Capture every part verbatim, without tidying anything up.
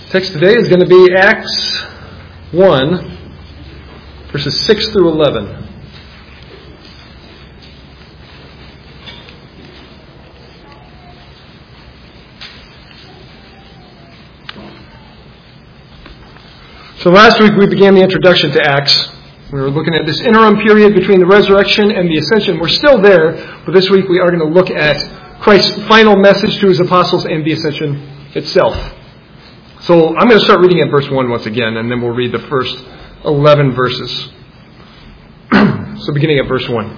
Text today is going to be Acts one, verses six through eleven. So last week we began the introduction to Acts. We were looking at this interim period between the resurrection and the ascension. We're still there, but this week we are going to look at Christ's final message to his apostles and the ascension itself. So I'm going to start reading at verse one once again, and then we'll read the first eleven verses. So beginning at verse one.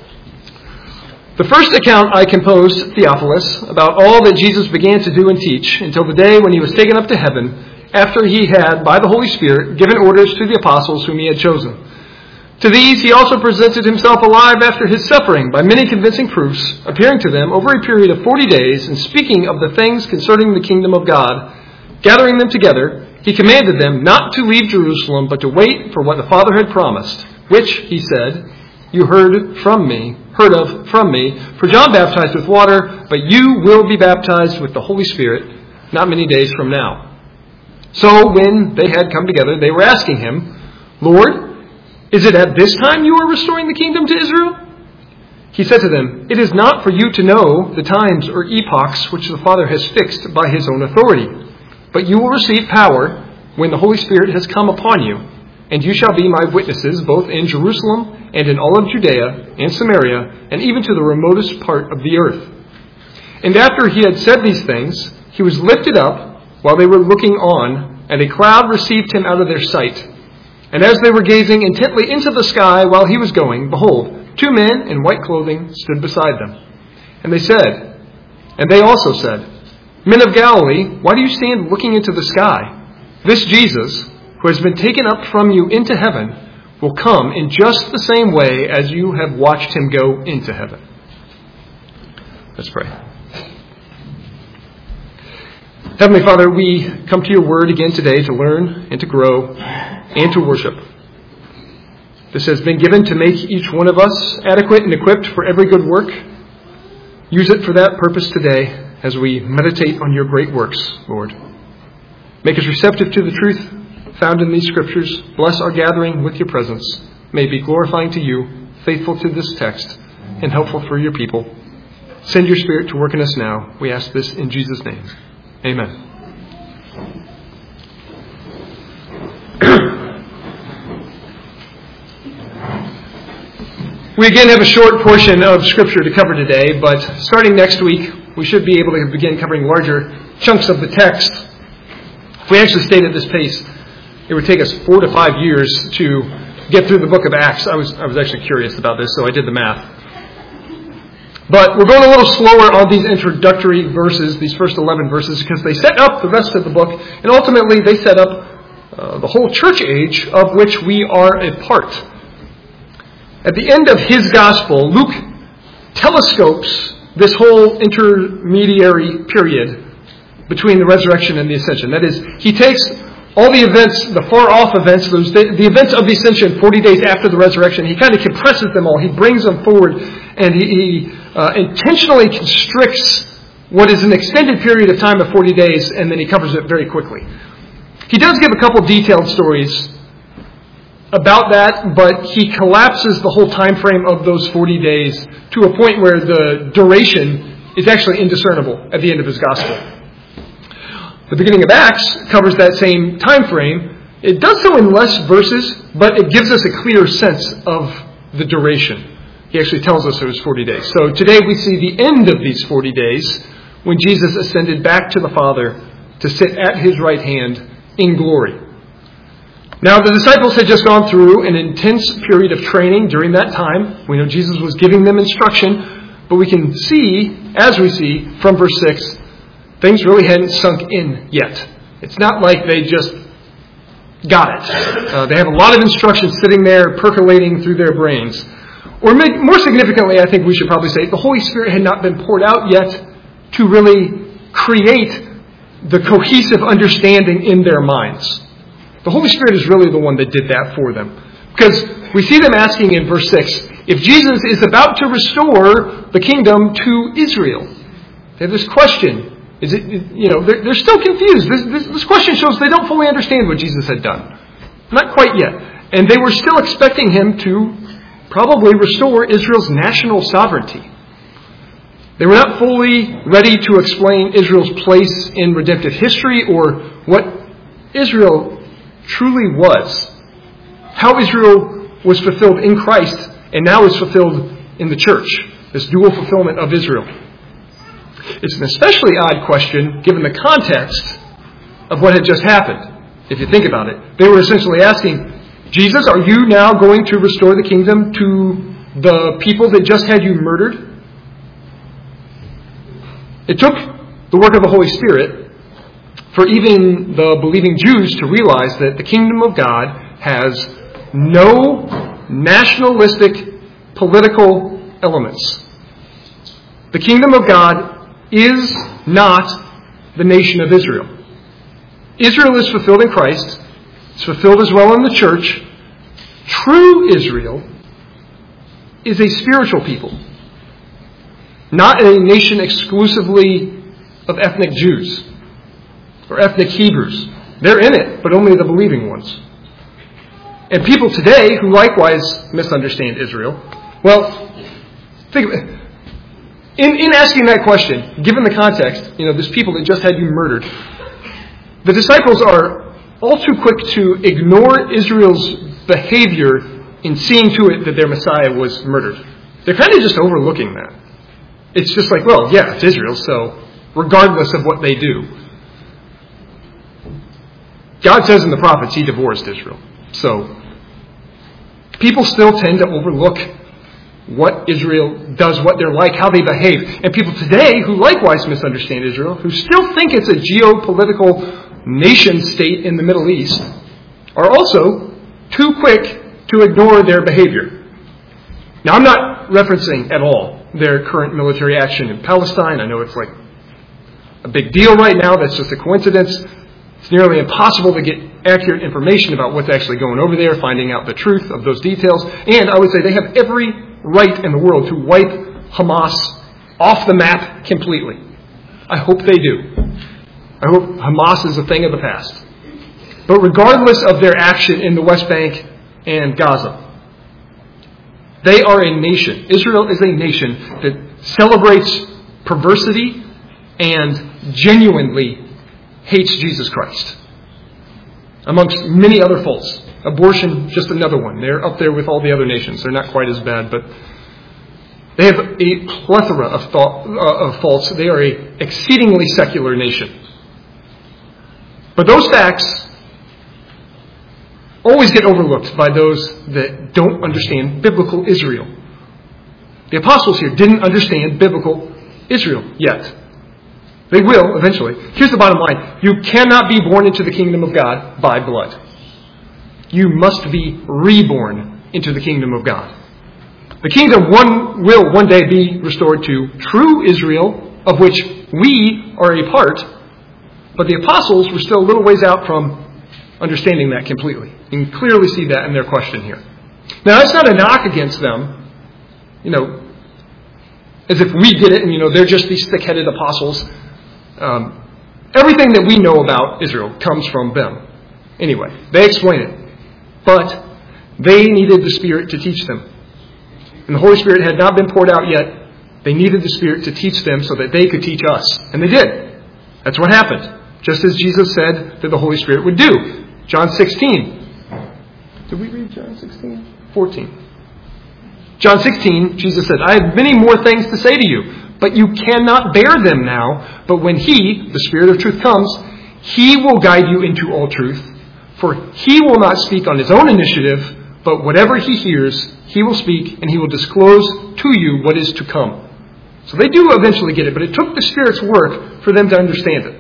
The first account I composed, Theophilus, about all that Jesus began to do and teach until the day when he was taken up to heaven, after he had, by the Holy Spirit, given orders to the apostles whom he had chosen. To these he also presented himself alive after his suffering by many convincing proofs, appearing to them over a period of forty days and speaking of the things concerning the kingdom of God. Gathering them together, he commanded them not to leave Jerusalem, but to wait for what the Father had promised, which, he said, you heard from me, heard of from me, for John baptized with water, but you will be baptized with the Holy Spirit not many days from now. So when they had come together, they were asking him, Lord, is it at this time you are restoring the kingdom to Israel? He said to them, it is not for you to know the times or epochs which the Father has fixed by his own authority. But you will receive power when the Holy Spirit has come upon you, and you shall be my witnesses both in Jerusalem and in all of Judea and Samaria, and even to the remotest part of the earth. And after he had said these things, he was lifted up while they were looking on, and a cloud received him out of their sight. And as they were gazing intently into the sky while he was going, behold, two men in white clothing stood beside them. And they said, and they also said, Men of Galilee, why do you stand looking into the sky? This Jesus, who has been taken up from you into heaven, will come in just the same way as you have watched him go into heaven. Let's pray. Heavenly Father, we come to your word again today to learn and to grow and to worship. This has been given to make each one of us adequate and equipped for every good work. Use it for that purpose today as we meditate on your great works, Lord. Make us receptive to the truth found in these scriptures. Bless our gathering with your presence. May it be glorifying to you, faithful to this text, and helpful for your people. Send your Spirit to work in us now. We ask this in Jesus' name. Amen. We again have a short portion of Scripture to cover today, but starting next week, we should be able to begin covering larger chunks of the text. If we actually stayed at this pace, it would take us four to five years to get through the book of Acts. I was I was actually curious about this, so I did the math. But we're going a little slower on these introductory verses, these first eleven verses, because they set up the rest of the book, and ultimately they set up uh, the whole church age of which we are a part. At the end of his gospel, Luke telescopes this whole intermediary period between the resurrection and the ascension. That is, he takes all the events, the far-off events, those the, the events of the ascension forty days after the resurrection, he kind of compresses them all. He brings them forward, and he, he uh, intentionally constricts what is an extended period of time of forty days, and then he covers it very quickly. He does give a couple detailed stories about that, but he collapses the whole time frame of those forty days to a point where the duration is actually indiscernible at the end of his gospel. The beginning of Acts covers that same time frame. It does so in less verses, but it gives us a clear sense of the duration. He actually tells us it was forty days. So today we see the end of these forty days when Jesus ascended back to the Father to sit at his right hand in glory. Now, the disciples had just gone through an intense period of training during that time. We know Jesus was giving them instruction, but we can see, as we see from verse six, things really hadn't sunk in yet. It's not like they just got it. Uh, they have a lot of instruction sitting there percolating through their brains. Or more significantly, I think we should probably say, the Holy Spirit had not been poured out yet to really create the cohesive understanding in their minds. The Holy Spirit is really the one that did that for them. Because we see them asking in verse six, if Jesus is about to restore the kingdom to Israel. They have this question, Is it, you know, they're, they're still confused. This, this, this question shows they don't fully understand what Jesus had done. Not quite yet. And they were still expecting him to probably restore Israel's national sovereignty. They were not fully ready to explain Israel's place in redemptive history or what Israel truly was. How Israel was fulfilled in Christ and now is fulfilled in the church. This dual fulfillment of Israel. It's an especially odd question given the context of what had just happened. If you think about it, they were essentially asking, Jesus, are you now going to restore the kingdom to the people that just had you murdered? It took the work of the Holy Spirit for even the believing Jews to realize that the kingdom of God has no nationalistic political elements. The kingdom of God is not the nation of Israel. Israel is fulfilled in Christ. It's fulfilled as well in the church. True Israel is a spiritual people, not a nation exclusively of ethnic Jews or ethnic Hebrews. They're in it, but only the believing ones. And people today who likewise misunderstand Israel, well, think of it. In, in asking that question, given the context, you know, this people that just had you murdered, the disciples are all too quick to ignore Israel's behavior in seeing to it that their Messiah was murdered. They're kind of just overlooking that. It's just like, well, yeah, it's Israel, so regardless of what they do. God says in the prophets he divorced Israel. So people still tend to overlook what Israel does, what they're like, how they behave. And people today who likewise misunderstand Israel, who still think it's a geopolitical nation state in the Middle East, are also too quick to ignore their behavior. Now, I'm not referencing at all their current military action in Palestine. I know it's like a big deal right now. That's just a coincidence. It's nearly impossible to get accurate information about what's actually going over there, finding out the truth of those details. And I would say they have every right in the world to wipe Hamas off the map completely. I hope they do. I hope Hamas is a thing of the past. But regardless of their action in the West Bank and Gaza, they are a nation. Israel is a nation that celebrates perversity and genuinely hates Jesus Christ, amongst many other faults. Abortion, just another one. They're up there with all the other nations. They're not quite as bad, but they have a plethora of, thought, uh, of faults. They are an exceedingly secular nation. But those facts always get overlooked by those that don't understand biblical Israel. The apostles here didn't understand biblical Israel yet. They will eventually. Here's the bottom line. You cannot be born into the kingdom of God by blood. You must be reborn into the kingdom of God. The kingdom one will one day be restored to true Israel, of which we are a part, but the apostles were still a little ways out from understanding that completely. You can clearly see that in their question here. Now, that's not a knock against them, you know, as if we did it and, you know, they're just these thick-headed apostles. Um, everything that we know about Israel comes from them. Anyway, they explain it. But they needed the Spirit to teach them. And the Holy Spirit had not been poured out yet. They needed the Spirit to teach them so that they could teach us. And they did. That's what happened. Just as Jesus said that the Holy Spirit would do. John sixteen. Did we read John sixteen? fourteen. John sixteen, Jesus said, I have many more things to say to you, but you cannot bear them now. But when He, the Spirit of truth, comes, He will guide you into all truth. For He will not speak on His own initiative, but whatever He hears, He will speak, and He will disclose to you what is to come. So they do eventually get it, but it took the Spirit's work for them to understand it.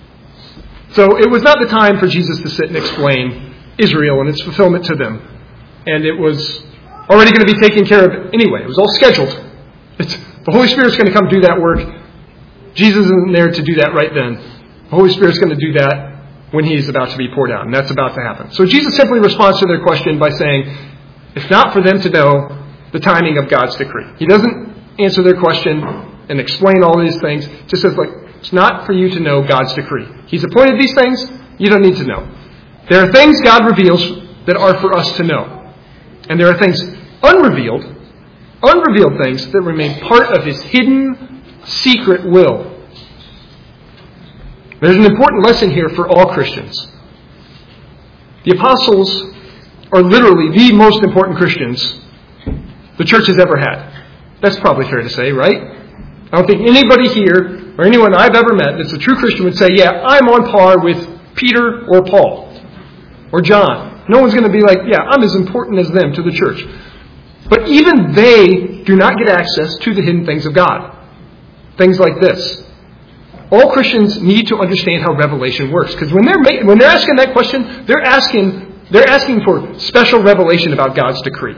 So it was not the time for Jesus to sit and explain Israel and its fulfillment to them. And it was already going to be taken care of anyway. It was all scheduled. It's, the Holy Spirit's going to come do that work. Jesus isn't there to do that right then. The Holy Spirit's going to do that when He's about to be poured out, and that's about to happen. So Jesus simply responds to their question by saying, it's not for them to know the timing of God's decree. He doesn't answer their question and explain all these things. Just says, like, It's not for you to know God's decree. He's appointed these things. You don't need to know. There are things God reveals that are for us to know. And there are things unrevealed, unrevealed things that remain part of His hidden, secret will. There's an important lesson here for all Christians. The apostles are literally the most important Christians the church has ever had. That's probably fair to say, right? I don't think anybody here or anyone I've ever met that's a true Christian would say, yeah, I'm on par with Peter or Paul or John. No one's going to be like, yeah, I'm as important as them to the church. But even they do not get access to the hidden things of God. Things like this. All Christians need to understand how revelation works. Because when they're ma- when they're asking that question, they're asking they're asking for special revelation about God's decree.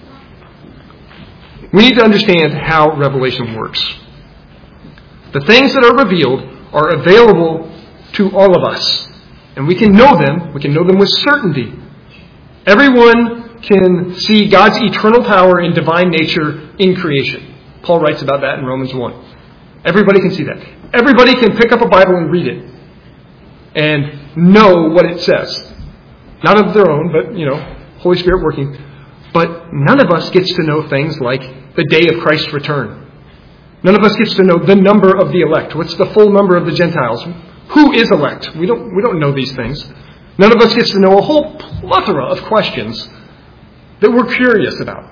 We need to understand how revelation works. The things that are revealed are available to all of us. And we can know them. We can know them with certainty. Everyone can see God's eternal power and divine nature in creation. Paul writes about that in Romans one. Everybody can see that. Everybody can pick up a Bible and read it and know what it says. Not of their own, but, you know, Holy Spirit working. But none of us gets to know things like the day of Christ's return. None of us gets to know the number of the elect. What's the full number of the Gentiles? Who is elect? We don't, we don't know these things. None of us gets to know a whole plethora of questions that we're curious about.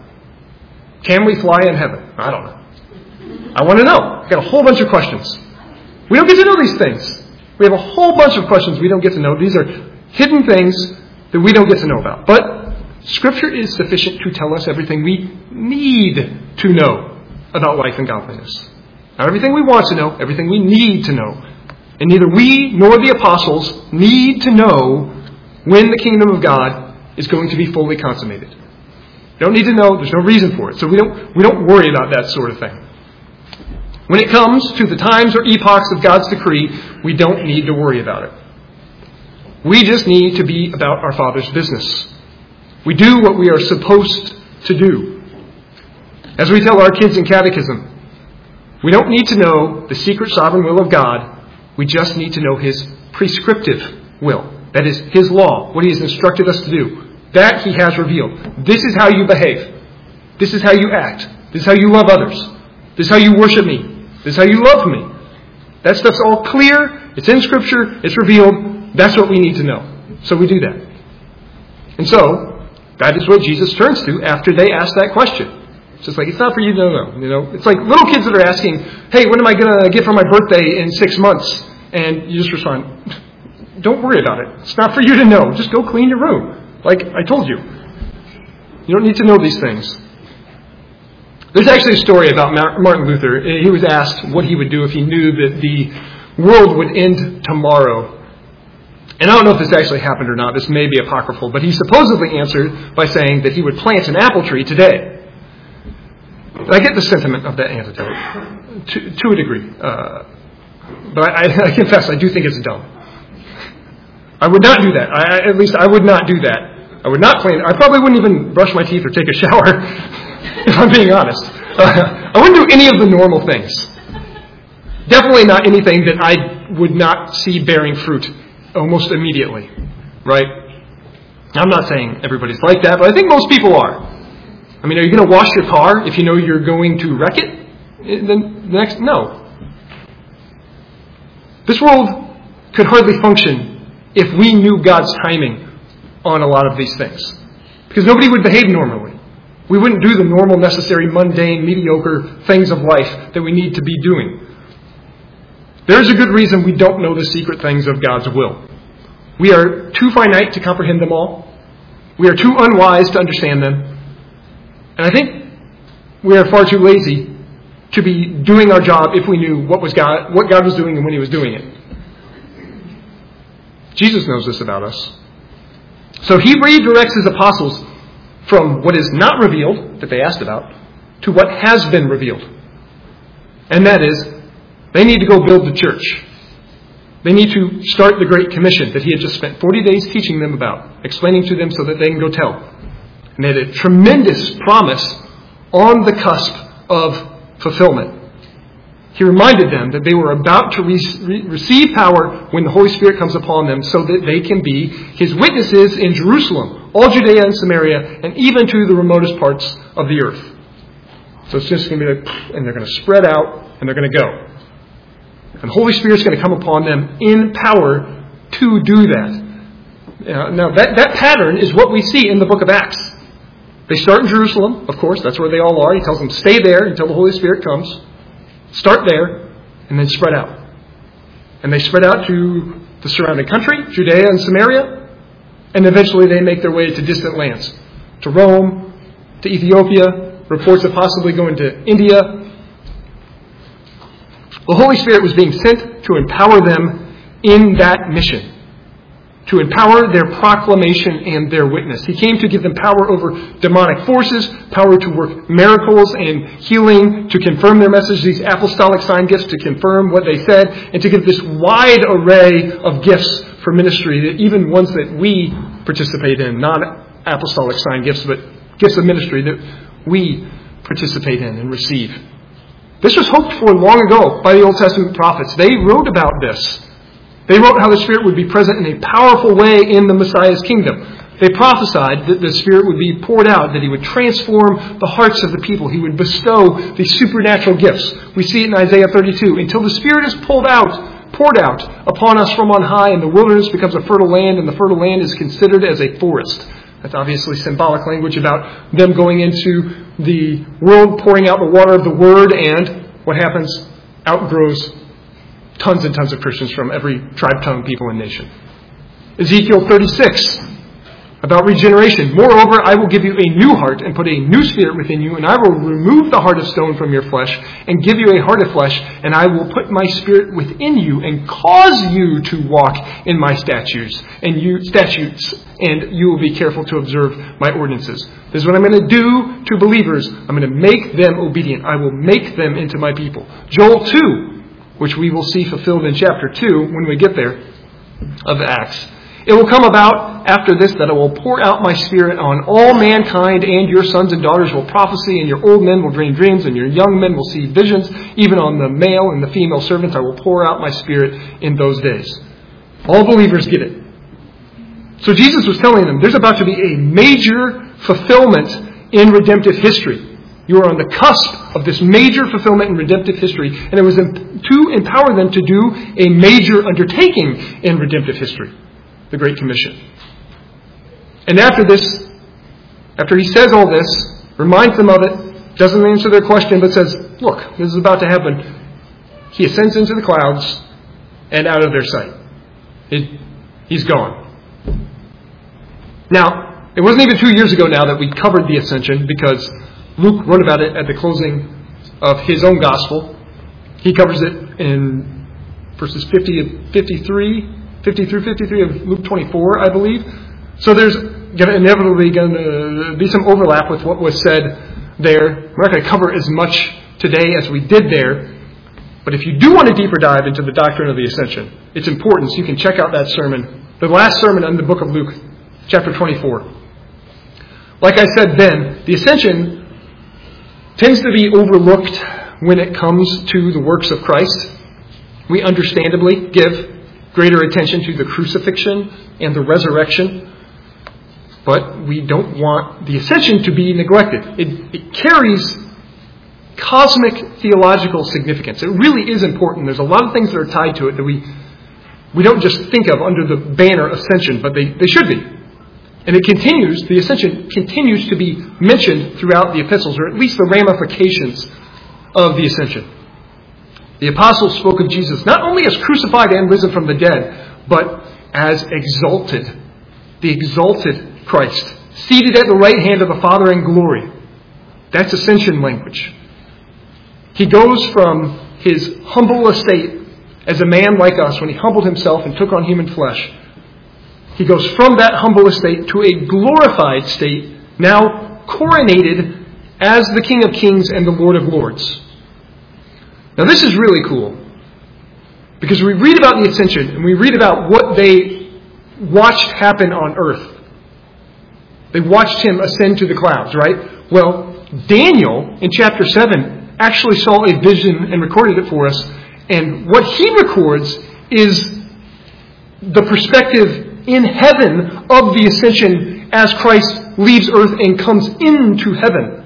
Can we fly in heaven? I don't know. I want to know. I've got a whole bunch of questions. We don't get to know these things. We have a whole bunch of questions we don't get to know. These are hidden things that we don't get to know about. But Scripture is sufficient to tell us everything we need to know about life and godliness. Not everything we want to know, everything we need to know. And neither we nor the apostles need to know when the kingdom of God is going to be fully consummated. We don't need to know. There's no reason for it. So we don't, we don't worry about that sort of thing. When it comes to the times or epochs of God's decree, we don't need to worry about it. We just need to be about our Father's business. We do what we are supposed to do. As we tell our kids in catechism, we don't need to know the secret sovereign will of God. We just need to know His prescriptive will. That is, His law, what He has instructed us to do. That He has revealed. This is how you behave. This is how you act. This is how you love others. This is how you worship me. This is how you love me. That stuff's all clear. It's in Scripture. It's revealed. That's what we need to know. So we do that. And so, that is what Jesus turns to after they ask that question. It's just like, it's not for you to know. You know, it's like little kids that are asking, hey, what am I going to get for my birthday in six months? And you just respond, don't worry about it. It's not for you to know. Just go clean your room. Like I told you. You don't need to know these things. There's actually a story about Martin Luther. He was asked what he would do if he knew that the world would end tomorrow. And I don't know if this actually happened or not. This may be apocryphal. But he supposedly answered by saying that he would plant an apple tree today. And I get the sentiment of that antidote to, to a degree. Uh, but I, I confess, I do think it's dumb. I would not do that. I, at least I would not do that. I would not plant. I probably wouldn't even brush my teeth or take a shower. If I'm being honest. Uh, I wouldn't do any of the normal things. Definitely not anything that I would not see bearing fruit almost immediately. Right? I'm not saying everybody's like that, but I think most people are. I mean, are you going to wash your car if you know you're going to wreck it? The next, no. This world could hardly function if we knew God's timing on a lot of these things. Because nobody would behave normally. We wouldn't do the normal, necessary, mundane, mediocre things of life that we need to be doing. There's a good reason we don't know the secret things of God's will. We are too finite to comprehend them all. We are too unwise to understand them. And I think we are far too lazy to be doing our job if we knew what was God, what God was doing and when He was doing it. Jesus knows this about us. So He redirects His apostles from what is not revealed, that they asked about, to what has been revealed. And that is, they need to go build the church. They need to start the Great Commission that He had just spent forty days teaching them about, explaining to them so that they can go tell. And they had a tremendous promise on the cusp of fulfillment. He reminded them that they were about to re- receive power when the Holy Spirit comes upon them so that they can be His witnesses in Jerusalem, all Judea and Samaria, and even to the remotest parts of the earth. So it's just going to be like, and they're going to spread out, and they're going to go. And the Holy Spirit's going to come upon them in power to do that. Uh, now, that, that pattern is what we see in the book of Acts. They start in Jerusalem, of course, that's where they all are. He tells them, stay there until the Holy Spirit comes. Start there, and then spread out. And they spread out to the surrounding country, Judea and Samaria, and eventually they make their way to distant lands, to Rome, to Ethiopia, reports of possibly going to India. The Holy Spirit was being sent to empower them in that mission, to empower their proclamation and their witness. He came to give them power over demonic forces, power to work miracles and healing, to confirm their message, these apostolic sign gifts to confirm what they said, and to give this wide array of gifts for ministry, that even ones that we participate in, not apostolic sign gifts, but gifts of ministry that we participate in and receive. This was hoped for long ago by the Old Testament prophets. They wrote about this. They wrote how the Spirit would be present in a powerful way in the Messiah's kingdom. They prophesied that the Spirit would be poured out, that He would transform the hearts of the people. He would bestow these supernatural gifts. We see it in Isaiah thirty-two. Until the Spirit is pulled out, poured out upon us from on high, and the wilderness becomes a fertile land, and the fertile land is considered as a forest. That's obviously symbolic language about them going into the world, pouring out the water of the Word, and what happens? Outgrows tons and tons of Christians from every tribe, tongue, people, and nation. Ezekiel thirty-six, about regeneration. Moreover, I will give you a new heart and put a new spirit within you, and I will remove the heart of stone from your flesh and give you a heart of flesh, and I will put my spirit within you and cause you to walk in my statutes, and you statutes, and you will be careful to observe my ordinances. This is what I'm going to do to believers. I'm going to make them obedient. I will make them into my people. Joel two, which we will see fulfilled in chapter two when we get there, of Acts. It will come about after this that I will pour out my Spirit on all mankind, and your sons and daughters will prophesy, and your old men will dream dreams, and your young men will see visions. Even on the male and the female servants I will pour out my Spirit in those days. All believers get it. So Jesus was telling them there's about to be a major fulfillment in redemptive history. You are on the cusp of this major fulfillment in redemptive history, and it was to empower them to do a major undertaking in redemptive history, the Great Commission. And after this, after he says all this, reminds them of it, doesn't answer their question, but says, look, this is about to happen. He ascends into the clouds and out of their sight. It, he's gone. Now, it wasn't even two years ago now that we covered the ascension, because Luke wrote about it at the closing of his own gospel. He covers it in verses fifty, fifty-three, fifty through fifty-three of Luke twenty-four, I believe. So there's gonna inevitably going to be some overlap with what was said there. We're not going to cover as much today as we did there. But if you do want a deeper dive into the doctrine of the ascension, it's important. So you can check out that sermon, the last sermon in the book of Luke, chapter twenty-four. Like I said then, the ascension tends to be overlooked when it comes to the works of Christ. We understandably give greater attention to the crucifixion and the resurrection, but we don't want the ascension to be neglected. It, it carries cosmic theological significance. It really is important. There's a lot of things that are tied to it that we we don't just think of under the banner ascension, but they, they should be. And it continues, the ascension continues to be mentioned throughout the epistles, or at least the ramifications of the ascension. The apostles spoke of Jesus not only as crucified and risen from the dead, but as exalted. The exalted Christ, seated at the right hand of the Father in glory. That's ascension language. He goes from his humble estate as a man like us, when he humbled himself and took on human flesh. He goes from that humble estate to a glorified state, now coronated as the King of Kings and the Lord of Lords. Now this is really cool, because we read about the ascension and we read about what they watched happen on earth. They watched him ascend to the clouds, right? Well, Daniel in chapter seven actually saw a vision and recorded it for us. And what he records is the perspective in heaven of the ascension as Christ leaves earth and comes into heaven.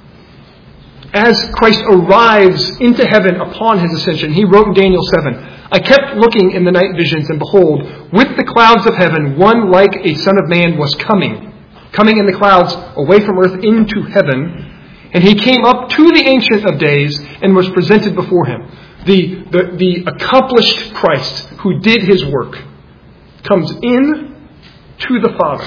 As Christ arrives into heaven upon his ascension, he wrote in Daniel seven, I kept looking in the night visions, and behold, with the clouds of heaven, one like a son of man was coming, coming in the clouds away from earth into heaven. And he came up to the Ancient of Days and was presented before him. The, the, the accomplished Christ who did his work comes in to the Father.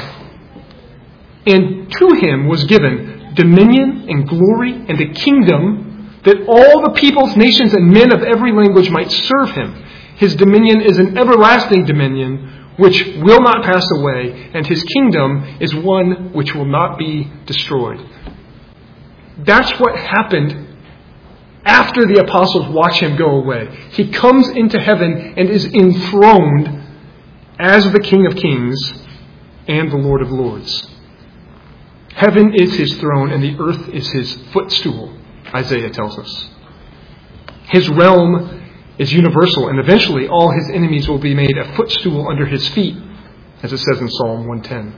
And to him was given dominion and glory and a kingdom that all the peoples, nations, and men of every language might serve him. His dominion is an everlasting dominion which will not pass away, and his kingdom is one which will not be destroyed. That's what happened after the apostles watch him go away. He comes into heaven and is enthroned as the King of Kings and the Lord of Lords. Heaven is his throne and the earth is his footstool, Isaiah tells us. His realm is universal, and eventually all his enemies will be made a footstool under his feet, as it says in Psalm one ten.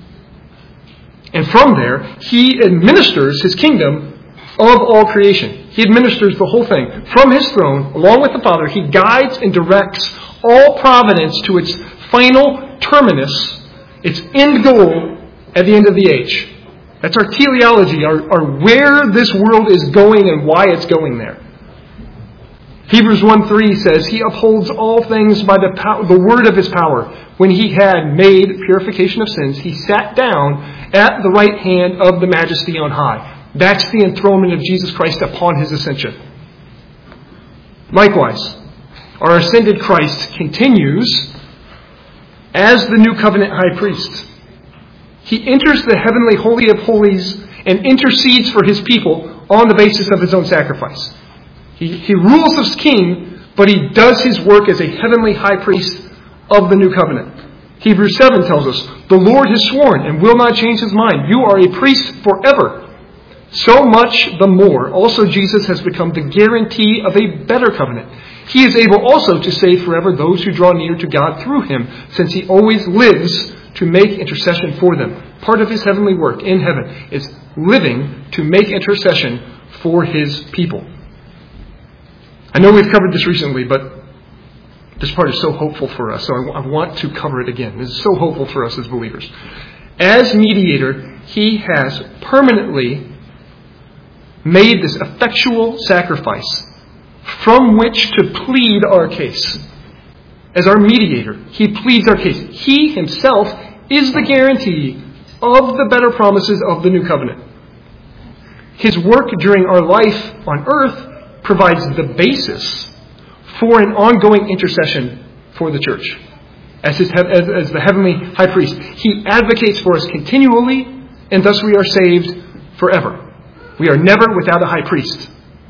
And from there, he administers his kingdom of all creation. He administers the whole thing. From his throne, along with the Father, he guides and directs all providence to its final terminus, its end goal at the end of the age. That's our teleology, our, our where this world is going and why it's going there. Hebrews one three says, he upholds all things by the, pow- the word of his power. When he had made purification of sins, he sat down at the right hand of the majesty on high. That's the enthronement of Jesus Christ upon his ascension. Likewise, our ascended Christ continues as the new covenant high priest. He enters the heavenly holy of holies and intercedes for his people on the basis of his own sacrifice. He, he rules as king, but he does his work as a heavenly high priest of the new covenant. Hebrews seven tells us, the Lord has sworn and will not change his mind. You are a priest forever. So much the more, also Jesus has become the guarantee of a better covenant. He is able also to save forever those who draw near to God through him, since he always lives to make intercession for them. Part of his heavenly work in heaven is living to make intercession for his people. I know we've covered this recently, but this part is so hopeful for us, so I, I want to cover it again. This is so hopeful for us as believers. As mediator, he has permanently made this effectual sacrifice from which to plead our case. As our mediator, he pleads our case. He himself is the guarantee of the better promises of the new covenant. His work during our life on earth provides the basis for an ongoing intercession for the church. As, his, as, as the heavenly high priest, he advocates for us continually, and thus we are saved forever. We are never without a high priest.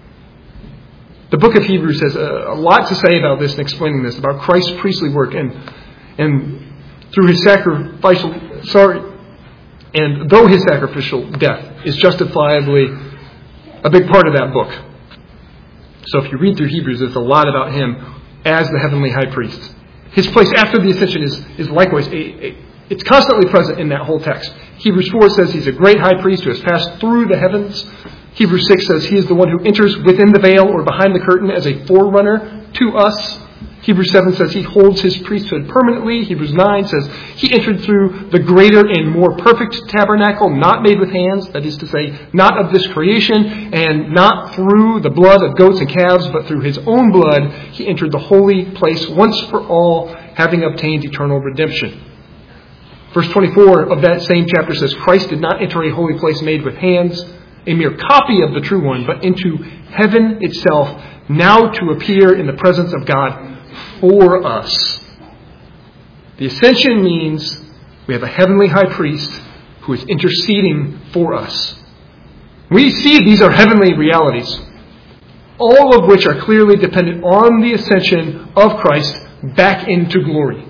The book of Hebrews has a, a lot to say about this and explaining this, about Christ's priestly work and and through his sacrificial, sorry, and though his sacrificial death is justifiably a big part of that book. So if you read through Hebrews, there's a lot about him as the heavenly high priest. His place after the ascension is, is likewise, a, a, it's constantly present in that whole text. Hebrews four says he's a great high priest who has passed through the heavens. Hebrews six says he is the one who enters within the veil or behind the curtain as a forerunner to us. Hebrews seven says he holds his priesthood permanently. Hebrews nine says he entered through the greater and more perfect tabernacle, not made with hands, that is to say, not of this creation, and not through the blood of goats and calves, but through his own blood he entered the holy place once for all, having obtained eternal redemption. Verse twenty-four of that same chapter says, Christ did not enter a holy place made with hands, a mere copy of the true one, but into heaven itself, now to appear in the presence of God for us. The ascension means we have a heavenly high priest who is interceding for us. We see these are heavenly realities, all of which are clearly dependent on the ascension of Christ back into glory.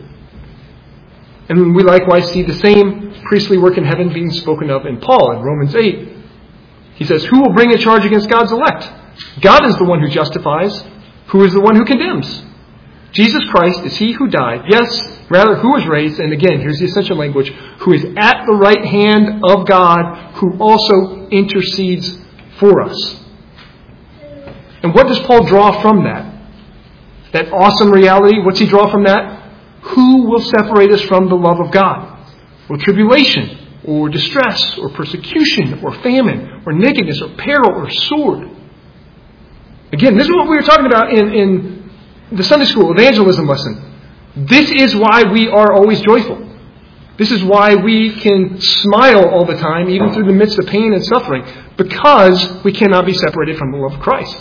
And we likewise see the same priestly work in heaven being spoken of in Paul in Romans eight. He says, who will bring a charge against God's elect? God is the one who justifies. Who is the one who condemns? Jesus Christ is he who died. Yes, rather, who was raised. And again, here's the essential language. Who is at the right hand of God, who also intercedes for us. And what does Paul draw from that? That awesome reality, what's he draw from that? Who will separate us from the love of God? Or tribulation, or distress, or persecution, or famine, or nakedness, or peril, or sword. Again, this is what we were talking about in, in the Sunday school evangelism lesson. This is why we are always joyful. This is why we can smile all the time, even through the midst of pain and suffering, because we cannot be separated from the love of Christ.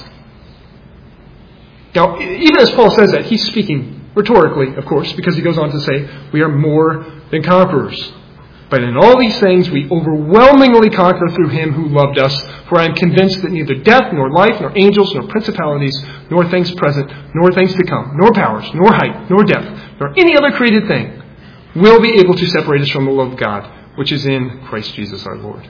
Now, even as Paul says that, he's speaking rhetorically, of course, because he goes on to say, we are more than conquerors. But in all these things we overwhelmingly conquer through him who loved us. For I am convinced that neither death, nor life, nor angels, nor principalities, nor things present, nor things to come, nor powers, nor height, nor depth, nor any other created thing will be able to separate us from the love of God, which is in Christ Jesus our Lord.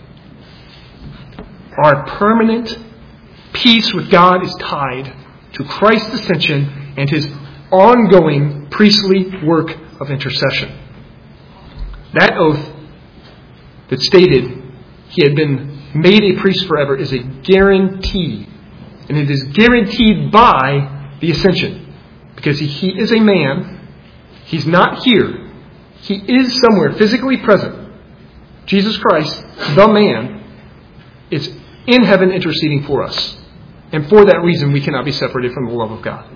Our permanent peace with God is tied to Christ's ascension and his ongoing priestly work of intercession. That oath that stated he had been made a priest forever is a guarantee. And it is guaranteed by the ascension. Because he, he is a man. He's not here. He is somewhere physically present. Jesus Christ, the man, is in heaven interceding for us. And for that reason, we cannot be separated from the love of God.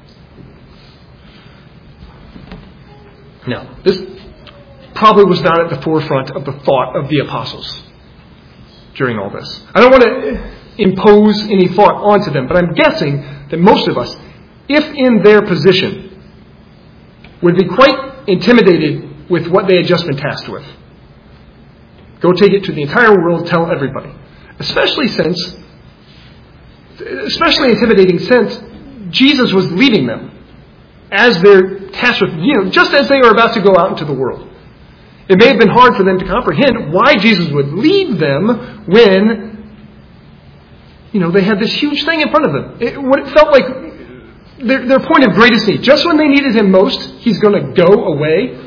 Now, this probably was not at the forefront of the thought of the apostles during all this. I don't want to impose any thought onto them, but I'm guessing that most of us, if in their position, would be quite intimidated with what they had just been tasked with. Go take it to the entire world, tell everybody. Especially since, especially intimidating since Jesus was leading them as they're tasked with, you know, just as they are about to go out into the world. It may have been hard for them to comprehend why Jesus would lead them when, you know, they had this huge thing in front of them. It, what it felt like their, their point of greatest need. Just when they needed him most, he's going to go away.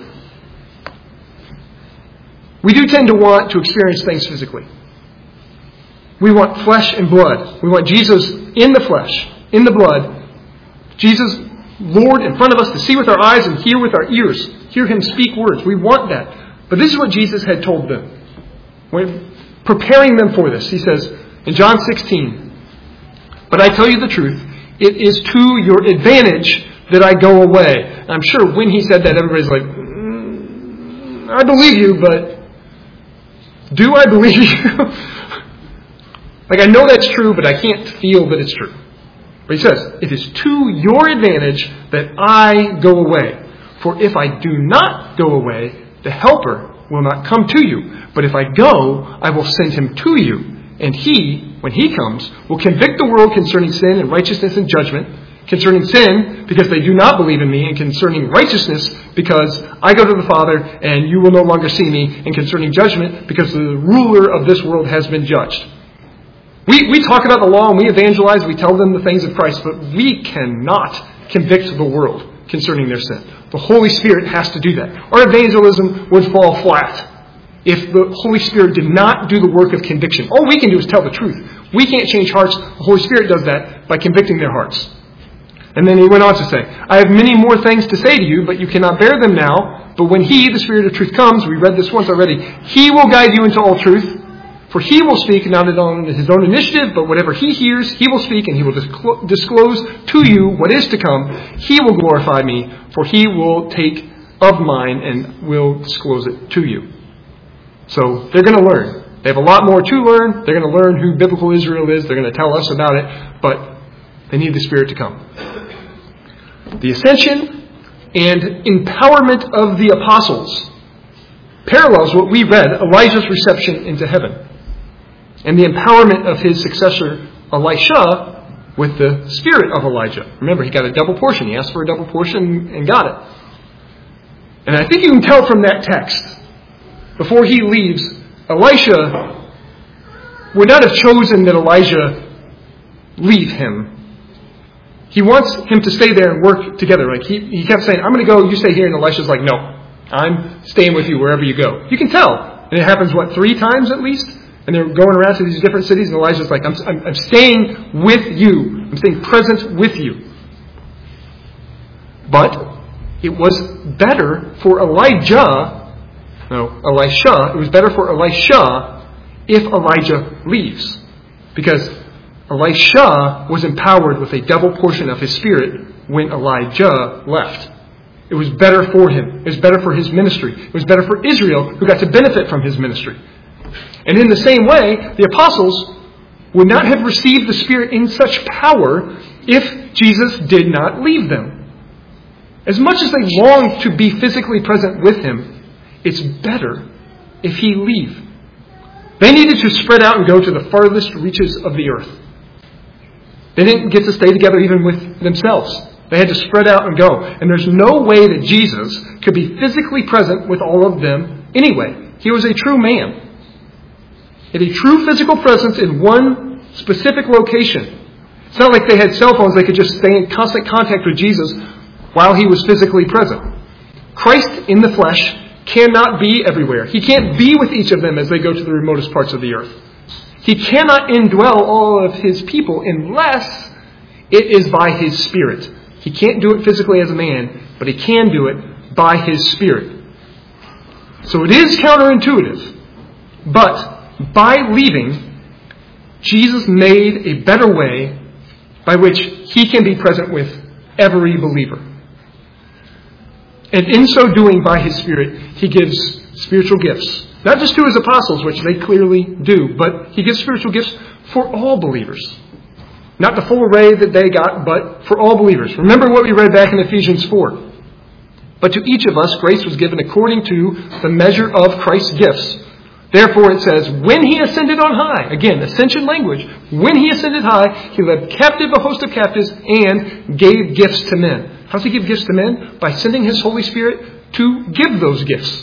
We do tend to want to experience things physically. We want flesh and blood. We want Jesus in the flesh, in the blood. Jesus, Lord, in front of us to see with our eyes and hear with our ears. Hear him speak words. We want that. But this is what Jesus had told them. When preparing them for this, he says in John sixteen, "But I tell you the truth, it is to your advantage that I go away." I'm sure when he said that, everybody's like, mm, I believe you, but do I believe you? Like, I know that's true, but I can't feel that it's true. But he says, it is to your advantage that I go away. For if I do not go away, the Helper will not come to you. But if I go, I will send him to you. And he, when he comes, will convict the world concerning sin and righteousness and judgment. Concerning sin, because they do not believe in me. And concerning righteousness, because I go to the Father and you will no longer see me. And concerning judgment, because the ruler of this world has been judged. We, we talk about the law and we evangelize, we tell them the things of Christ, but we cannot convict the world concerning their sin. The Holy Spirit has to do that. Our evangelism would fall flat if the Holy Spirit did not do the work of conviction. All we can do is tell the truth. We can't change hearts. The Holy Spirit does that by convicting their hearts. And then he went on to say, I have many more things to say to you, but you cannot bear them now. But when he, the Spirit of truth, comes, we read this once already, he will guide you into all truth. For he will speak not on his own initiative, but whatever he hears, he will speak, and he will disclose to you what is to come. He will glorify me, for he will take of mine and will disclose it to you. So they're going to learn. They have a lot more to learn. They're going to learn who biblical Israel is. They're going to tell us about it, but they need the Spirit to come. The ascension and empowerment of the apostles parallels what we read, Elijah's reception into heaven. And the empowerment of his successor, Elisha, with the spirit of Elijah. Remember, he got a double portion. He asked for a double portion and got it. And I think you can tell from that text, before he leaves, Elisha would not have chosen that Elijah, leave him. He wants him to stay there and work together. Like he, he kept saying, I'm going to go, you stay here. And Elisha's like, no, I'm staying with you wherever you go. You can tell. And it happens, what, three times at least? And they're going around to these different cities. And Elijah's like, I'm, I'm, I'm staying with you. I'm staying present with you. But it was better for Elijah, no, Elisha, it was better for Elisha if Elijah leaves. Because Elisha was empowered with a double portion of his spirit when Elijah left. It was better for him. It was better for his ministry. It was better for Israel, who got to benefit from his ministry. And in the same way, the apostles would not have received the Spirit in such power if Jesus did not leave them. As much as they longed to be physically present with him, it's better if he leave. They needed to spread out and go to the farthest reaches of the earth. They didn't get to stay together even with themselves. They had to spread out and go. And there's no way that Jesus could be physically present with all of them anyway. He was a true man. He had a true physical presence in one specific location. It's not like they had cell phones. They could just stay in constant contact with Jesus while he was physically present. Christ in the flesh cannot be everywhere. He can't be with each of them as they go to the remotest parts of the earth. He cannot indwell all of his people unless it is by his Spirit. He can't do it physically as a man, but he can do it by his Spirit. So it is counterintuitive. But by leaving, Jesus made a better way by which he can be present with every believer. And in so doing, by his Spirit, he gives spiritual gifts. Not just to his apostles, which they clearly do, but he gives spiritual gifts for all believers. Not the full array that they got, but for all believers. Remember what we read back in Ephesians four. But to each of us, grace was given according to the measure of Christ's gifts. Therefore, it says, when he ascended on high, again, ascension language, when he ascended high, he led captive a host of captives and gave gifts to men. How does he give gifts to men? By sending his Holy Spirit to give those gifts.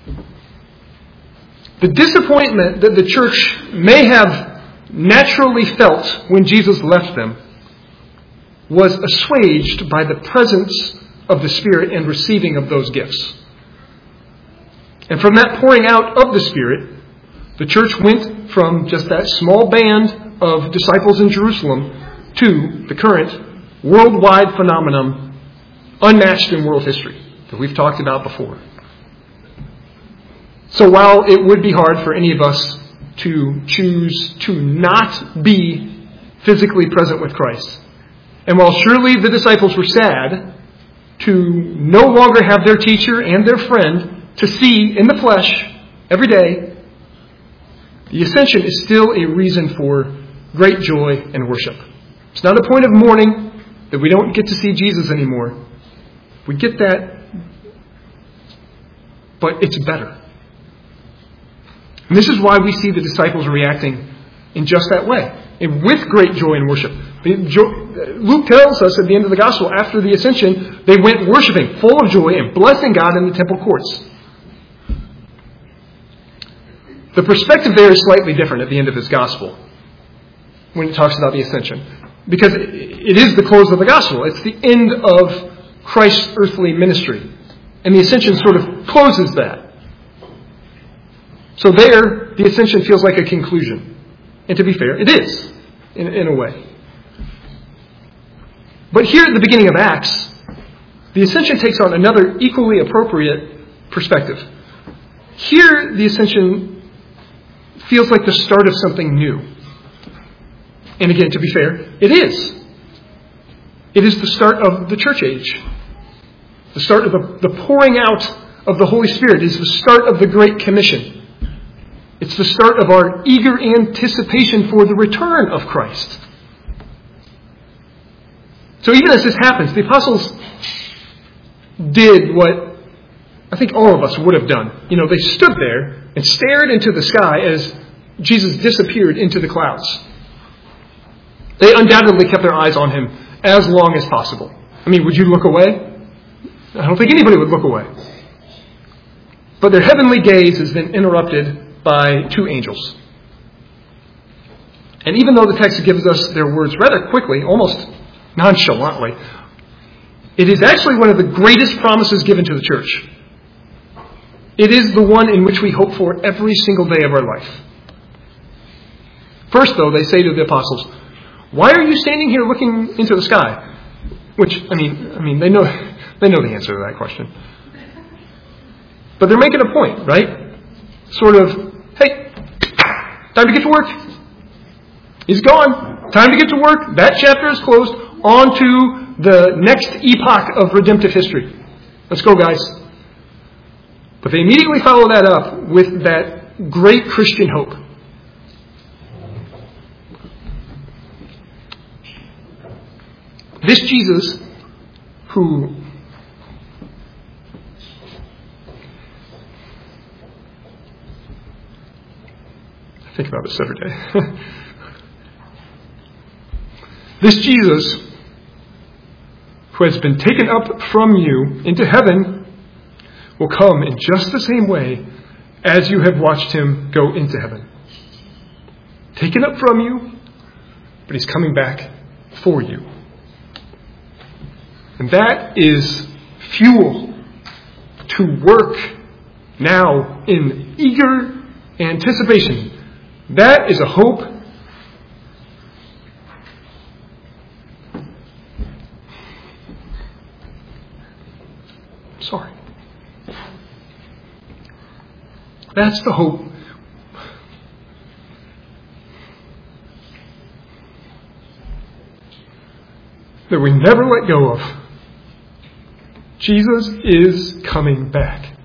The disappointment that the church may have naturally felt when Jesus left them was assuaged by the presence of the Spirit and receiving of those gifts. And from that pouring out of the Spirit, the church went from just that small band of disciples in Jerusalem to the current worldwide phenomenon unmatched in world history that we've talked about before. So while it would be hard for any of us to choose to not be physically present with Christ, and while surely the disciples were sad to no longer have their teacher and their friend to see in the flesh every day, the ascension is still a reason for great joy and worship. It's not a point of mourning that we don't get to see Jesus anymore. We get that, but it's better. And this is why we see the disciples reacting in just that way, and with great joy and worship. Luke tells us at the end of the gospel, after the ascension, they went worshiping, full of joy, and blessing God in the temple courts. The perspective there is slightly different at the end of his gospel when it talks about the ascension, because it is the close of the gospel. It's the end of Christ's earthly ministry. And the ascension sort of closes that. So there, the ascension feels like a conclusion. And to be fair, it is, in, in a way. But here at the beginning of Acts, the ascension takes on another equally appropriate perspective. Here, the ascension feels like the start of something new. And again, to be fair, it is. It is the start of the church age. The start of the, the pouring out of the Holy Spirit is the start of the Great Commission. It's the start of our eager anticipation for the return of Christ. So even as this happens, the apostles did what I think all of us would have done. You know, they stood there and stared into the sky as Jesus disappeared into the clouds. They undoubtedly kept their eyes on him as long as possible. I mean, would you look away? I don't think anybody would look away. But their heavenly gaze is then interrupted by two angels. And even though the text gives us their words rather quickly, almost nonchalantly, it is actually one of the greatest promises given to the church. It is the one in which we hope for every single day of our life. First, though, they say to the apostles, "Why are you standing here looking into the sky?" Which, I mean, I mean, they know they know the answer to that question. But they're making a point, right? Sort of, hey, time to get to work. He's gone. Time to get to work. That chapter is closed. On to the next epoch of redemptive history. Let's go, guys. But they immediately follow that up with that great Christian hope. This Jesus, who I think about this every day. This Jesus, who has been taken up from you into heaven, will come in just the same way as you have watched him go into heaven. Taken up from you, but he's coming back for you. And that is fuel to work now in eager anticipation. That is a hope Sorry. That's the hope that we never let go of. Jesus is coming back.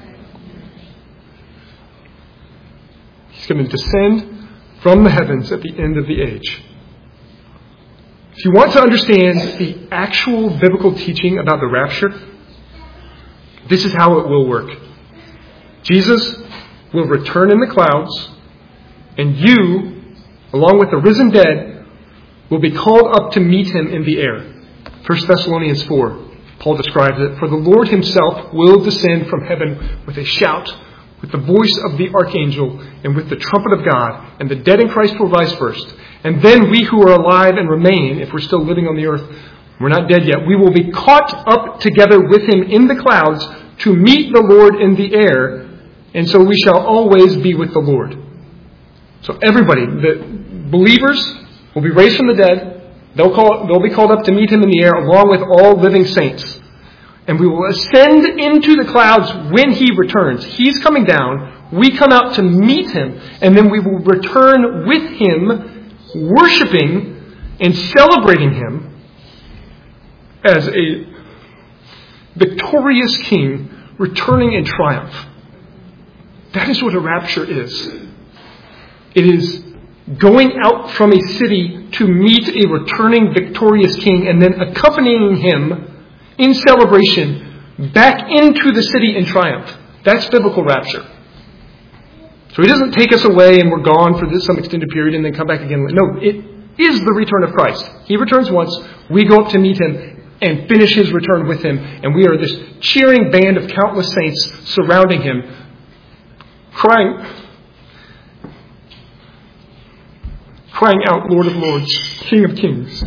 He's going to descend from the heavens at the end of the age. If you want to understand the actual biblical teaching about the rapture, this is how it will work. Jesus will return in the clouds, and you, along with the risen dead, will be called up to meet him in the air. First Thessalonians four, Paul describes it. For the Lord himself will descend from heaven with a shout, with the voice of the archangel, and with the trumpet of God, and the dead in Christ will rise first. And then we who are alive and remain, if we're still living on the earth, we're not dead yet, we will be caught up together with him in the clouds to meet the Lord in the air, and so we shall always be with the Lord. So everybody, the believers, will be raised from the dead. They'll, call, they'll be called up to meet him in the air along with all living saints. And we will ascend into the clouds when he returns. He's coming down. We come out to meet him. And then we will return with him, worshiping and celebrating him as a victorious king returning in triumph. That is what a rapture is. It is going out from a city to meet a returning victorious king and then accompanying him in celebration back into the city in triumph. That's biblical rapture. So he doesn't take us away and we're gone for this, some extended period and then come back again. No, it is the return of Christ. He returns once, we go up to meet him and finish his return with him, and we are this cheering band of countless saints surrounding him, crying, crying out, Lord of Lords, King of Kings.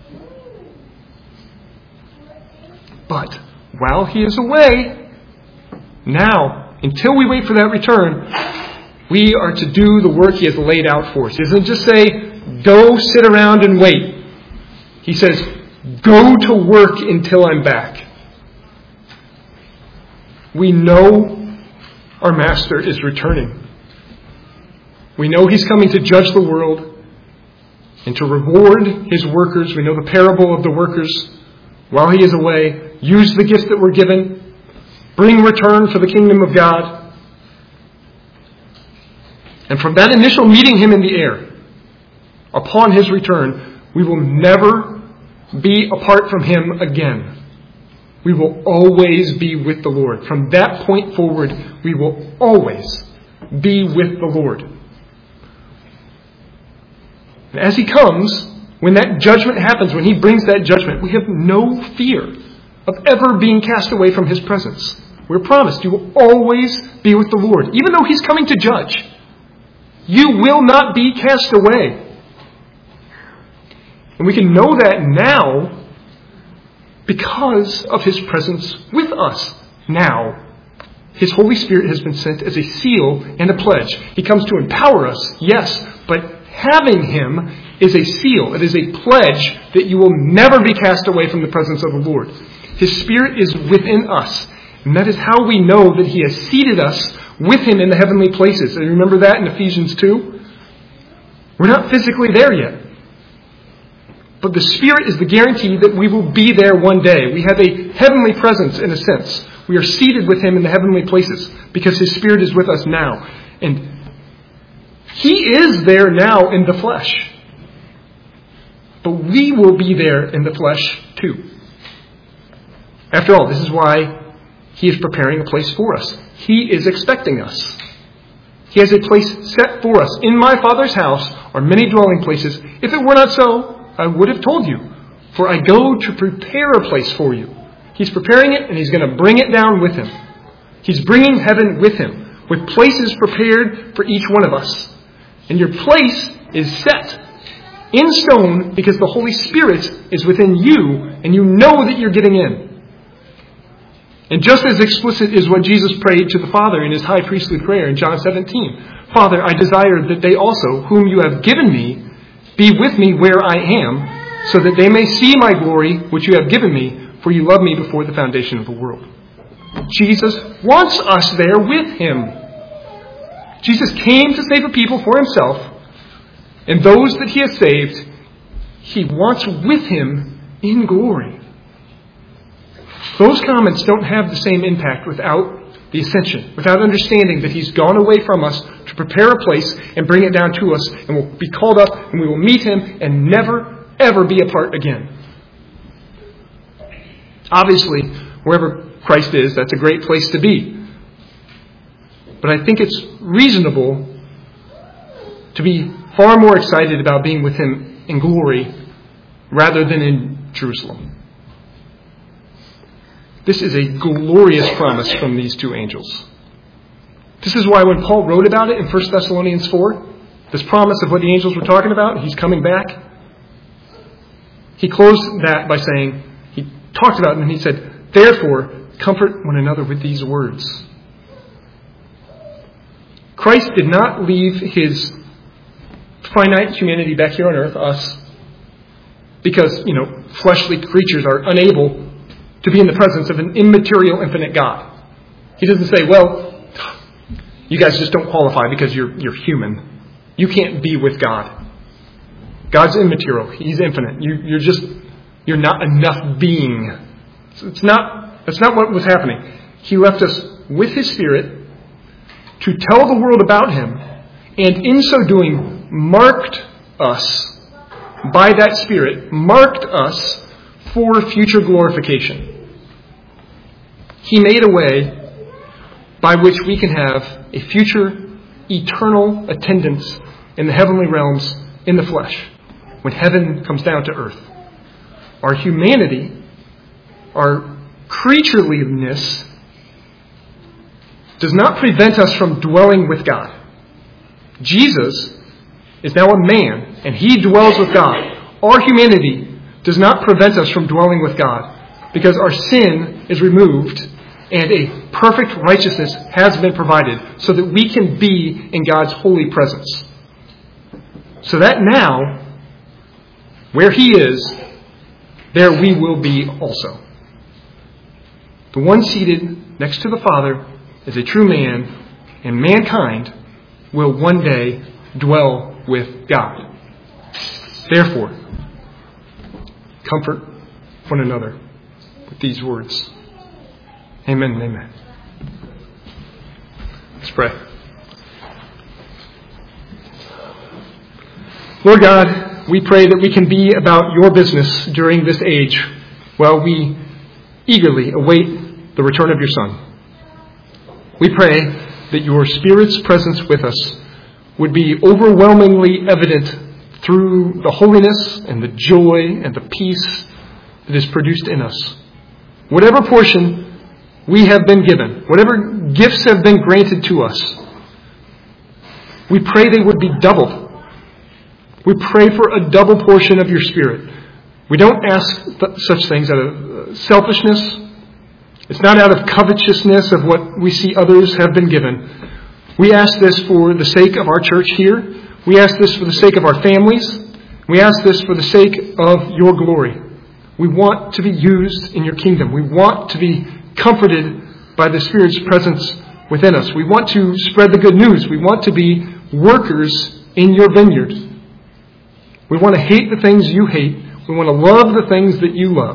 But while he is away, now, until we wait for that return, we are to do the work he has laid out for us. He doesn't just say, go sit around and wait. He says, go to work until I'm back. We know our Master is returning. We know he's coming to judge the world and to reward his workers. We know the parable of the workers while he is away. Use the gifts that were given. Bring return for the kingdom of God. And from that initial meeting him in the air, upon his return, we will never be apart from him again. We will always be with the Lord. From that point forward, we will always be with the Lord. And as he comes, when that judgment happens, when he brings that judgment, we have no fear of ever being cast away from his presence. We're promised you will always be with the Lord. Even though he's coming to judge, you will not be cast away. And we can know that now because of His presence with us now. His Holy Spirit has been sent as a seal and a pledge. He comes to empower us, yes, but having Him is a seal. It is a pledge that you will never be cast away from the presence of the Lord. His Spirit is within us. And that is how we know that He has seated us with Him in the heavenly places. And remember that in Ephesians two? We're not physically there yet. But the Spirit is the guarantee that we will be there one day. We have a heavenly presence in a sense. We are seated with Him in the heavenly places because His Spirit is with us now. And He is there now in the flesh. But we will be there in the flesh too. After all, this is why He is preparing a place for us. He is expecting us. He has a place set for us. In my Father's house are many dwelling places. If it were not so, I would have told you. For I go to prepare a place for you. He's preparing it and He's going to bring it down with Him. He's bringing heaven with Him, with places prepared for each one of us. And your place is set in stone because the Holy Spirit is within you and you know that you're getting in. And just as explicit is what Jesus prayed to the Father in His high priestly prayer in John seventeen. Father, I desire that they also, whom you have given me, be with me where I am, so that they may see my glory, which you have given me, for you loved me before the foundation of the world. Jesus wants us there with Him. Jesus came to save a people for Himself, and those that He has saved, He wants with Him in glory. Those comments don't have the same impact without the ascension, without understanding that He's gone away from us to prepare a place and bring it down to us, and we'll be called up and we will meet Him and never, ever be apart again. Obviously, wherever Christ is, that's a great place to be. But I think it's reasonable to be far more excited about being with Him in glory rather than in Jerusalem. This is a glorious promise from these two angels. This is why when Paul wrote about it in First Thessalonians four, this promise of what the angels were talking about, He's coming back, he closed that by saying, he talked about it and he said, therefore, comfort one another with these words. Christ did not leave His finite humanity back here on earth, us, because, you know, fleshly creatures are unable to be in the presence of an immaterial, infinite God. He doesn't say, well, you guys just don't qualify because you're you're human. You can't be with God. God's immaterial. He's infinite. You, you're just, you're not enough being. So it's not, that's not what was happening. He left us with His Spirit to tell the world about Him, and in so doing, marked us by that Spirit, marked us for future glorification. He made a way by which we can have a future eternal attendance in the heavenly realms in the flesh when heaven comes down to earth. Our humanity, our creatureliness, does not prevent us from dwelling with God. Jesus is now a man and He dwells with God. Our humanity does not prevent us from dwelling with God because our sin is removed and a perfect righteousness has been provided so that we can be in God's holy presence. So that now, where He is, there we will be also. The one seated next to the Father is a true man, and mankind will one day dwell with God. Therefore, comfort one another with these words. Amen and amen. Let's pray. Lord God, we pray that we can be about your business during this age while we eagerly await the return of your Son. We pray that your Spirit's presence with us would be overwhelmingly evident through the holiness and the joy and the peace that is produced in us. Whatever portion we have been given, whatever gifts have been granted to us, we pray they would be doubled We pray for a double portion of your Spirit. We don't ask th- such things out of selfishness. It's not out of covetousness of what we see others have been given. We ask this for the sake of our church here. We ask this for the sake of our families. We ask this for the sake of your glory. We want to be used in your kingdom. We want to be comforted by the Spirit's presence within us. We want to spread the good news. We want to be workers in your vineyard. We want to hate the things you hate. We want to love the things that you love.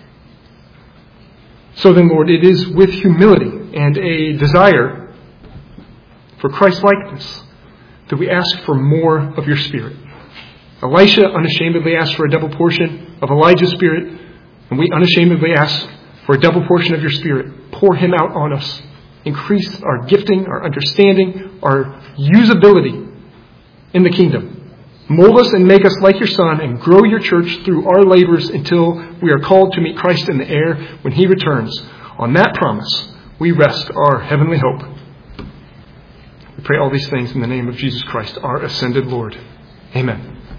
So then, Lord, it is with humility and a desire for Christ-likeness that we ask for more of your Spirit. Elisha unashamedly asked for a double portion of Elijah's Spirit, and we unashamedly ask for a double portion of your Spirit. Pour him out on us. Increase our gifting, our understanding, our usability in the kingdom. Mold us and make us like your Son and grow your church through our labors until we are called to meet Christ in the air when he returns. On that promise, we rest our heavenly hope. We pray all these things in the name of Jesus Christ, our ascended Lord. Amen.